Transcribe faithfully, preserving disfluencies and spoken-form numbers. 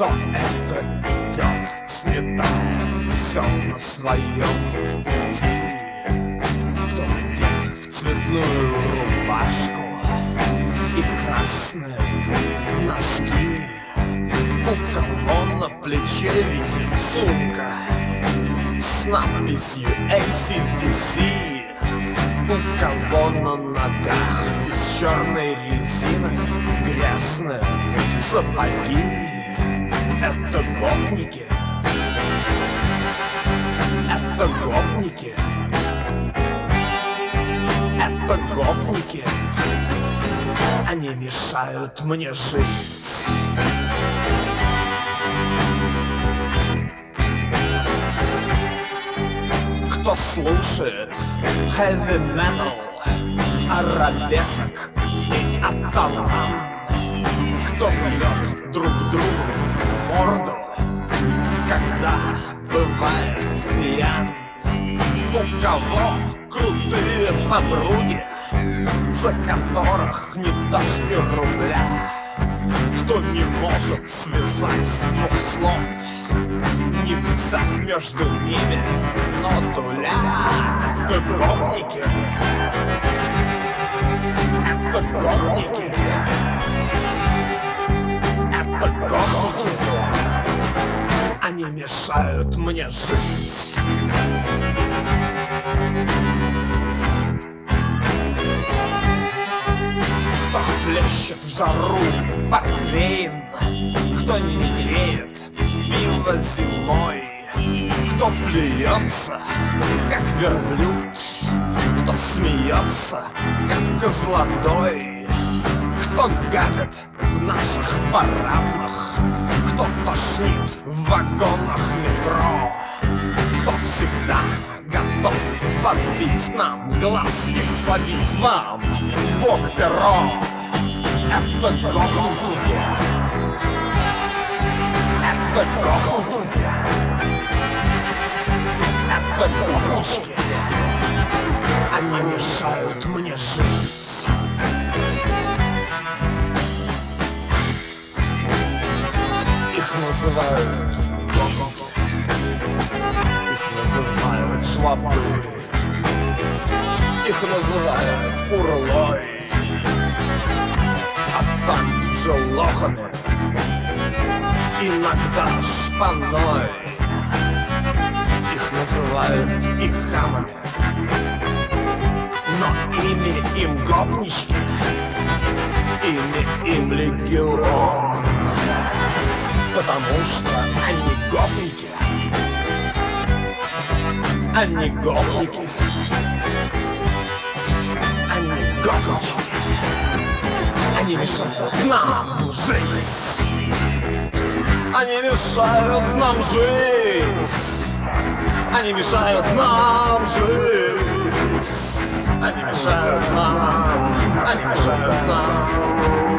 Кто это идет, сметая все на своем пути? Кто одет в цветную рубашку и красные носки? У кого на плече висит сумка с надписью эй си ди си? У кого на ногах из черной резины грязные сапоги? Это гопники, это гопники, это гопники. Они мешают мне жить. Кто слушает heavy metal, арабесок и оттаван? Кто бьет друг другу морду, когда бывает пьян? У кого крутые подруги, за которых не дашь ни рубля? Кто не может связать с двух слов, не взяв между ними нотуля? Это гопники, это гопники, это гопники. Они мешают мне жить. Кто хлещет в жару портвейн, кто не греет пиво зимой, кто плюется, как верблюд, кто смеется, как козлодой, кто гадит в наших парадных, кто тошнит в вагонах метро, кто всегда готов подбить нам глаз и всадить вам в бок перо. Это гопники, это гопники, это гопнички. Они мешают мне жить. Их называют гопники, их называют жлобы, их называют урлой, а также лохами, иногда шпаной. Их называют и хамами, но ими им гопнички, ими им легион. Потому что они гопники, они гопники, они гопнички. Они мешают нам жить. Они мешают нам жить. Они мешают нам жить. Они мешают нам. Они мешают нам.